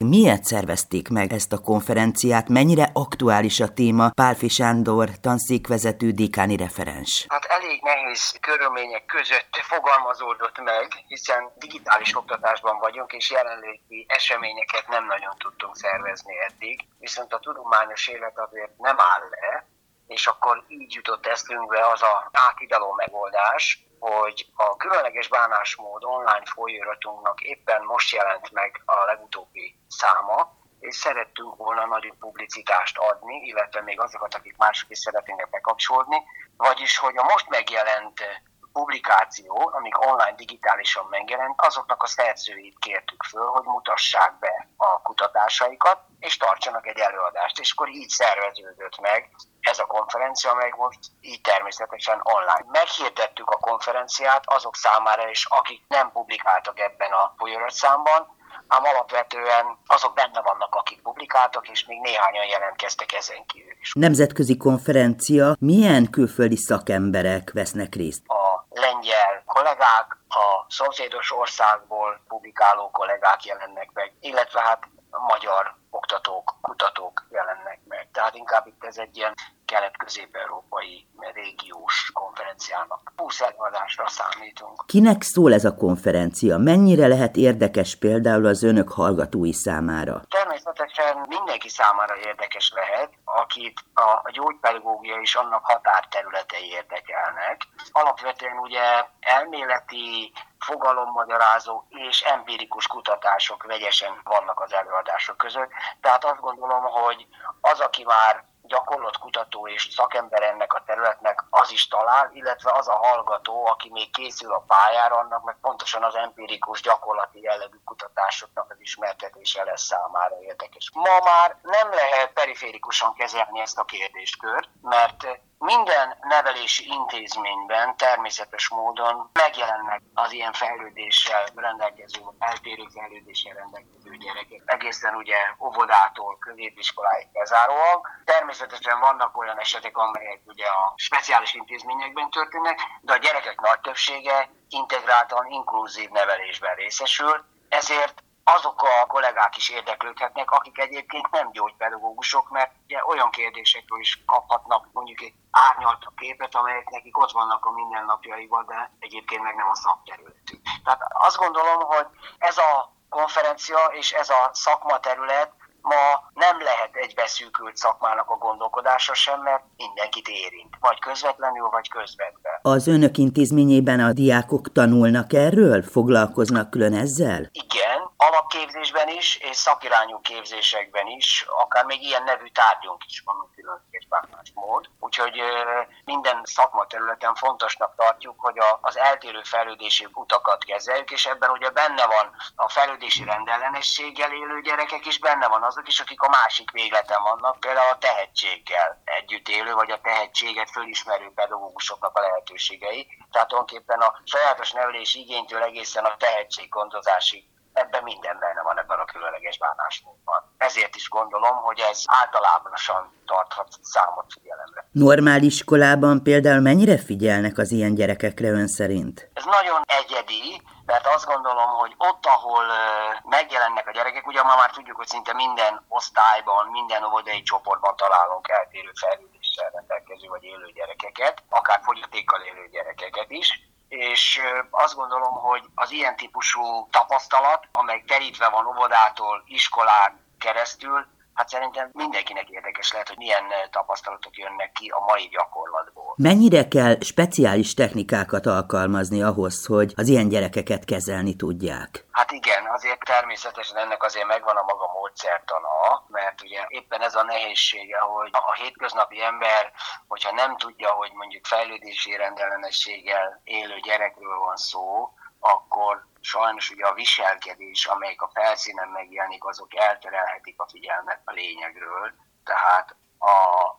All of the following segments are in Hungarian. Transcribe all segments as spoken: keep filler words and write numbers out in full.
miért szervezték meg ezt a konferenciát, mennyire aktuális a téma? Pálffy Sándor, tanszékvezető, dékáni referens. Hát elég nehéz körülmények között fogalmazódott meg, hiszen digitális oktatásban vagyunk, és jelenléti eseményeket nem nagyon tudtunk szervezni eddig, viszont a tudományos élet azért nem áll le, és akkor így jutott eszünkbe az a áthidaló megoldás, hogy a különleges bánásmód online folyóiratunknak éppen most jelent meg a legutóbbi száma, és szerettünk volna nagyobb publicitást adni, illetve még azokat, akik mások is szeretnének bekapcsolódni, vagyis, hogy a most megjelent publikáció, amik online digitálisan megjelent, azoknak a szerzőit kértük föl, hogy mutassák be a kutatásaikat, és tartsanak egy előadást. És akkor így szerveződött meg ez a konferencia, amely most így természetesen online. Meghirdettük a konferenciát azok számára is, akik nem publikáltak ebben a folyóiratszámban, ám alapvetően azok benne vannak, akik publikáltak, és még néhányan jelentkeztek ezen kívül is. Nemzetközi konferencia, milyen külföldi szakemberek vesznek részt? A lengyel kollégák, a szomszédos országból publikáló kollégák jelennek meg, illetve hát a magyar oktatók, kutatók jelennek meg. Tehát inkább itt ez egy ilyen kelet-közép-európai régiós konferenciának. húsz előadásra számítunk. Kinek szól ez a konferencia? Mennyire lehet érdekes például az önök hallgatói számára? Természetesen mindenki számára érdekes lehet, akit a gyógypedagógia és annak határterületei érdekelnek. Alapvetően ugye elméleti, fogalommagyarázó és empirikus kutatások vegyesen vannak az előadások között. Tehát azt gondolom, hogy az, aki már gyakorlott kutató és szakember ennek a területnek, az is talál, illetve az a hallgató, aki még készül a pályára, annak meg pontosan az empirikus, gyakorlati jellegű kutatásoknak az ismertetése lesz számára érdekes. Ma már nem lehet periférikusan kezelni ezt a kérdéskört, mert minden nevelési intézményben természetes módon megjelennek az ilyen fejlődéssel rendelkező, eltérő fejlődéssel rendelkező gyerekek. Egészen ugye óvodától középiskoláig bezáróan. Természetesen vannak olyan esetek, amelyek ugye a speciális intézményekben történnek, de a gyerekek nagy többsége integráltan, inkluzív nevelésben részesül, ezért azok a kollégák is érdeklődhetnek, akik egyébként nem gyógypedagógusok, mert ugye olyan kérdésekről is kaphatnak mondjuk egy árnyaltabb képet, amelyek nekik ott vannak a mindennapjaiban, de egyébként meg nem a szakterületük. Tehát azt gondolom, hogy ez a konferencia és ez a szakmaterület ma nem lehet egy beszűkült szakmának a gondolkodása sem, mert mindenkit érint, vagy közvetlenül, vagy közvetve. Az önök intézményében a diákok tanulnak erről? Foglalkoznak külön ezzel? Igen, alapképzésben is, és szakirányú képzésekben is, akár még ilyen nevű tárgyunk is van, különleges bánásmód. Úgyhogy minden szakmaterületen fontosnak tartjuk, hogy az eltérő fejlődési utakat kezeljük, és ebben ugye benne van a fejlődési rendellenességgel élő gyerekek is, benne van azok is, akik a másik végleten vannak, például a tehetséggel együtt élő, vagy a tehetséget fölismerő pedagógusoknak a lehetőségei. Tehát tulajdonképpen a sajátos nevelési igénytől egészen a tehetséggondozásig ebben minden benne van ebben a különleges bánásmódban. Ezért is gondolom, hogy ez általánosan tarthat számot figyelemre. Normál iskolában például mennyire figyelnek az ilyen gyerekekre ön szerint? Ez nagyon egyedi, mert azt gondolom, hogy ott, ahol megjelennek a gyerekek, ugye ma már tudjuk, hogy szinte minden osztályban, minden óvodai csoportban találunk eltérő fejlődéssel rendelkező vagy élő gyerekeket, akár fogyatékkal élő gyerekeket is, és azt gondolom, hogy az ilyen típusú tapasztalat, amely terítve van óvodától, iskolán keresztül, hát szerintem mindenkinek érdekes lehet, hogy milyen tapasztalatok jönnek ki a mai gyakorlatból. Mennyire kell speciális technikákat alkalmazni ahhoz, hogy az ilyen gyerekeket kezelni tudják? Hát igen, azért természetesen ennek azért megvan a maga módszertana, mert ugye éppen ez a nehézsége, hogy a hétköznapi ember, hogyha nem tudja, hogy mondjuk fejlődési rendellenességgel élő gyerekről van szó, akkor sajnos ugye a viselkedés, amelyik a felszínen megjelenik, azok elterelhetik a figyelmet a lényegről. Tehát a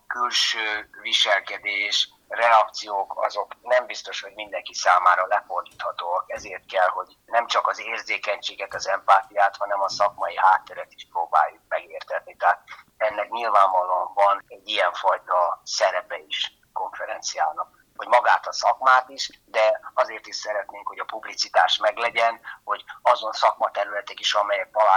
külső viselkedés, reakciók, azok nem biztos, hogy mindenki számára lefordíthatóak. Ezért kell, hogy nem csak az érzékenységet, az empátiát, hanem a szakmai hátteret is próbáljuk megértetni. Tehát ennek nyilvánvalóan van egy ilyenfajta szerepe is konferenciának, hogy magát a szakmát is, de azért is szeretnénk, hogy a publicitás meglegyen, hogy azon szakmaterületek is, amelyek találkoznak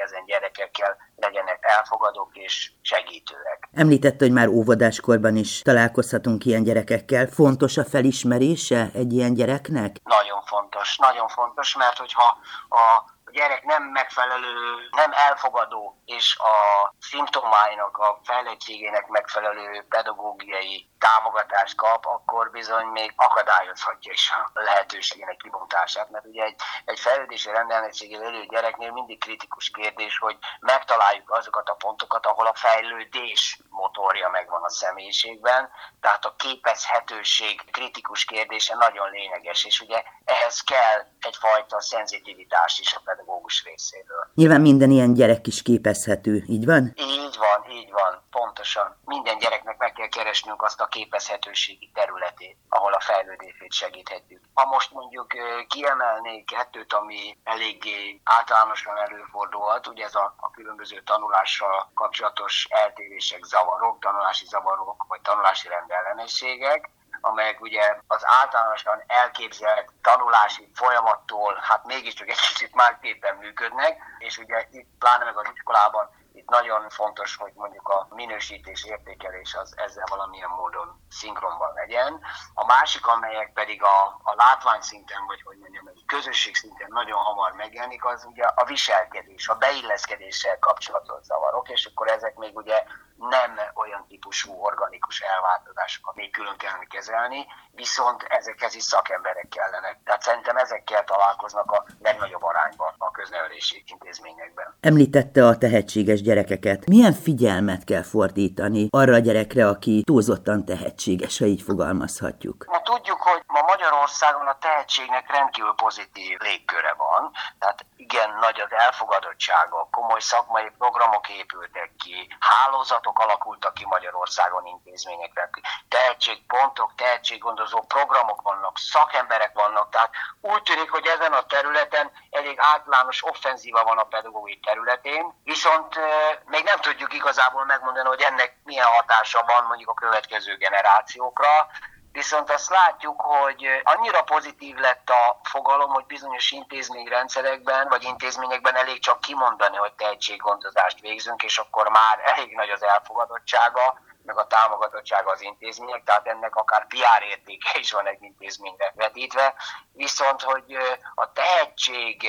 ezen gyerekekkel, legyenek elfogadók és segítőek. Említette, hogy már óvodáskorban is találkozhatunk ilyen gyerekekkel. Fontos a felismerése egy ilyen gyereknek? Nagyon fontos, nagyon fontos, mert hogyha a gyerek nem megfelelő, nem elfogadó, és a szimptomáinak, a fejlettségének megfelelő pedagógiai támogatást kap, akkor bizony még akadályozhatja is a lehetőségének kibontását. Mert ugye egy, egy fejlődési rendellenességgel élő gyereknél mindig kritikus kérdés, hogy megtaláljuk azokat a pontokat, ahol a fejlődés motorja megvan a személyiségben, tehát a képezhetőség kritikus kérdése nagyon lényeges, és ugye ehhez kell egyfajta szenzitivitás is a pedagógus részéről. Nyilván minden ilyen gyerek is képezhető, így van? Így van, így van, pontosan. Minden gyereknek meg kell keresnünk azt a képezhetőségi területét, ahol a fejlődését segíthetjük. Ha most mondjuk kiemelnék kettőt, ami eléggé általánosan előfordulhat, ugye ez a, a különböző tanulással kapcsolatos eltérések, zavarok, tanulási zavarok, vagy tanulási rendellenességek, amelyek ugye az általánosan elképzelt tanulási folyamattól hát mégiscsak egy kicsit másképpen működnek, és ugye itt pláne meg az iskolában itt nagyon fontos, hogy mondjuk a minősítés, értékelés az ezzel valamilyen módon szinkronban legyen. A másik, amelyek pedig a, a látványszinten, vagy hogy mondjam, a közösség szinten nagyon hamar megjelenik, az ugye a viselkedés, a beilleszkedéssel kapcsolatos zavarok, és akkor ezek még ugye nem olyan típusú organikus elváltozásokat még külön kellene kezelni, viszont ezekhez is szakemberek kellenek. Tehát szerintem ezekkel találkoznak a legnagyobb arányban a köznevelési intézményekben. Említette a tehetséges gyerekeket. Milyen figyelmet kell fordítani arra a gyerekre, aki túlzottan tehetséges, ha így fogalmazhatjuk? Na, tudjuk, hogy ma Magyarországon a tehetségnek rendkívül pozitív légköre van, tehát igen nagy az elfogadottsága, komoly szakmai programok épültek ki, hálózatok alakultak ki Magyarországon intézményekben, tehetségpontok, tehetséggondozó programok vannak, szakemberek vannak, tehát úgy tűnik, hogy ezen a területen elég általános offenzíva van a pedagógiai területén, viszont euh, még nem tudjuk igazából megmondani, hogy ennek milyen hatása van mondjuk a következő generációkra, viszont azt látjuk, hogy annyira pozitív lett a fogalom, hogy bizonyos intézményrendszerekben vagy intézményekben elég csak kimondani, hogy tehetséggondozást végzünk, és akkor már elég nagy az elfogadottsága, meg a támogatottsága az intézmények, tehát ennek akár pé er értéke is van egy intézményre vetítve, viszont hogy a tehetség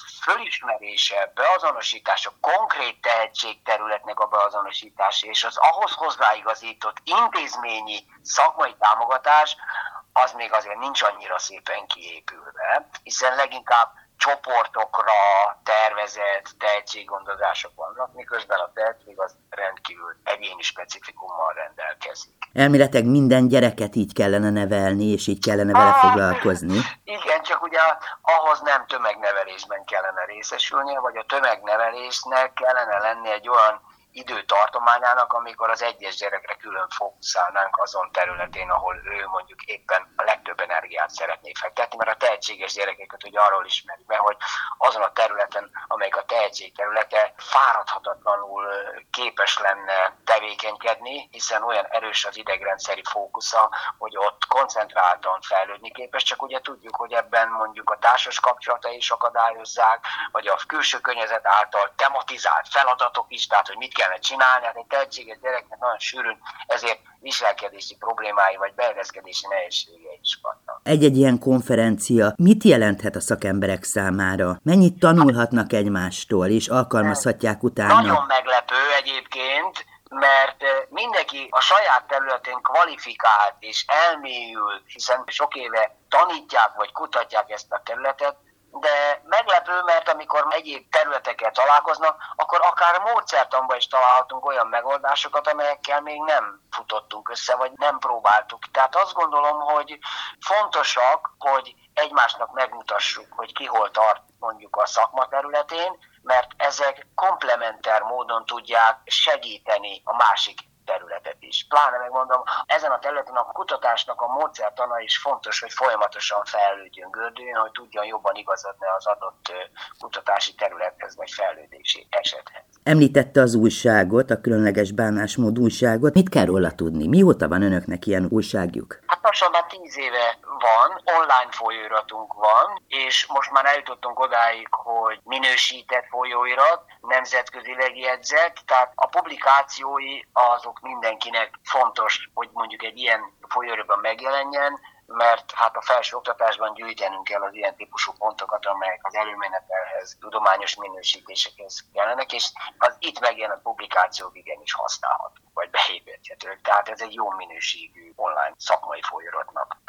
fölismerése, beazonosítása, konkrét tehetségterületnek a beazonosítása és az ahhoz hozzáigazított intézményi szakmai támogatás, az még azért nincs annyira szépen kiépülve, hiszen leginkább csoportokra tervezett tehetséggondozások vannak, miközben a tehetség az rendkívül egyéni specifikummal rendelkezik. Elméletileg minden gyereket így kellene nevelni, és így kellene vele foglalkozni. Igen, csak ugye ahhoz nem tömegnevelésben kellene részesülnie, vagy a tömegnevelésnek kellene lenni egy olyan időtartományának, amikor az egyes gyerekre külön fókuszálnánk azon területén, ahol ő mondjuk éppen a legtöbb energiát szeretné fektetni, mert a tehetséges gyerekeket ugye arról ismerjük be, hogy azon a területen, amelyik a tehetség területe, fáradhatatlanul képes lenne tevékenykedni, hiszen olyan erős az idegrendszeri fókusza, hogy ott koncentráltan fejlődni képes, csak ugye tudjuk, hogy ebben mondjuk a társas kapcsolatai is akadályozzák, vagy a külső környezet által tematizált feladatok is, tehát hogy mit kellene csinálni, hát egy tehetséges gyereknek nagyon sűrűn, ezért viselkedési problémái vagy beilleszkedési nehézségei is vannak. Egy-egy ilyen konferencia mit jelenthet a szakemberek számára? Mennyit tanulhatnak egymástól, és alkalmazhatják utána? Nagyon meglepő egyébként, mert mindenki a saját területén kvalifikált és elmélyült, hiszen sok éve tanítják vagy kutatják ezt a területet, de meglepő, mert amikor egyéb területekkel találkoznak, akkor akár módszertanban is találhatunk olyan megoldásokat, amelyekkel még nem futottunk össze, vagy nem próbáltuk. Tehát azt gondolom, hogy fontosak, hogy egymásnak megmutassuk, hogy ki hol tart mondjuk a szakma területén, mert ezek komplementer módon tudják segíteni a másik területet. területet is. Pláne megmondom, ezen a területen a kutatásnak a módszertana is fontos, hogy folyamatosan fejlődjön, gördüljön, hogy tudjon jobban igazodni az adott kutatási területhez vagy fejlődési esethez. Említette az újságot, a Különleges Bánásmód újságot. Mit kell róla tudni? Mióta van önöknek ilyen újságjuk? Hát lassan már tíz éve van, online folyóiratunk van, és most már eljutottunk odáig, hogy minősített folyóirat, nemzetközileg jegyzett, tehát a publikációi azok mindenkinek fontos, hogy mondjuk egy ilyen folyóiratban megjelenjen, mert hát a felső oktatásban gyűjtenünk kell az ilyen típusú pontokat, amelyek az előmenetelhez, tudományos minősítésekhez kellenek, és az itt megjelent publikációk igenis használhatók, vagy beépíthetők. Tehát ez egy jó minőségű online szakmai folyóiratnak